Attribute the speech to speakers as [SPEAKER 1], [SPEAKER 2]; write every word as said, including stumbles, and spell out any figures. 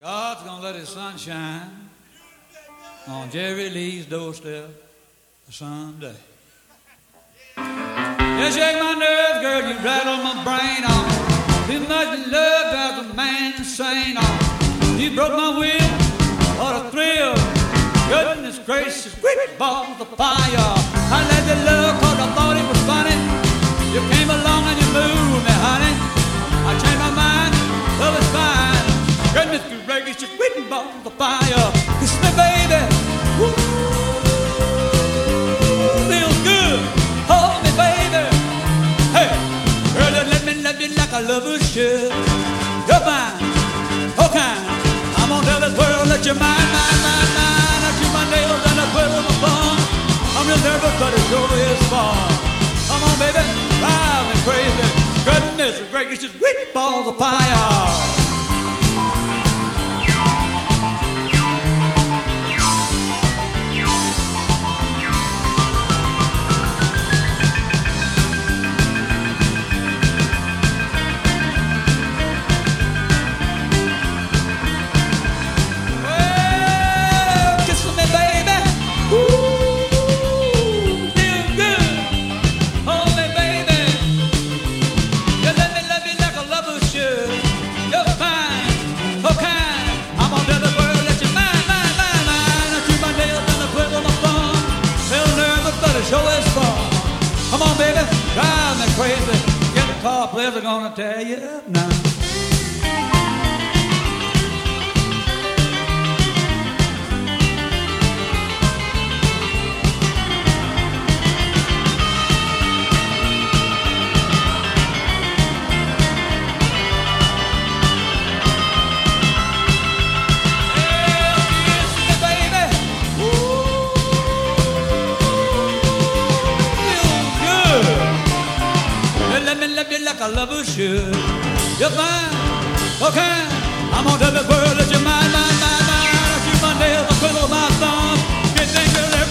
[SPEAKER 1] God's gonna let his sun shine on Jerry Lee's doorstep someday. You shake my nerves, girl, you rattle my brain on. Too much love drives a man insane on. You broke my will, what a thrill. Goodness gracious, great balls of fire. I let you love cause I thought it was funny. You came along and you moved me, honey. I changed my mind, love is fine. Goodness gracious, great balls of fire. Kiss me, baby. Woo. Feels good. Hold me, baby. Hey, girl, let me love you like a lover should. You're fine, so kind. I'm gonna tell this world that you're mine, mine, mine, mine. I chew my nails and I quiver my thumb. I'm real nervous, but it sure is fun. Come on, baby, drive me crazy. Goodness gracious, great balls of fire. Come on, baby, drive me crazy. Get the car players are gonna tear you up now. Like a lover should. You're fine, okay. I'm gonna tell the world that you're mine, mine, mine, mine. I shoot my nails, I quiver my thumb. Can't think of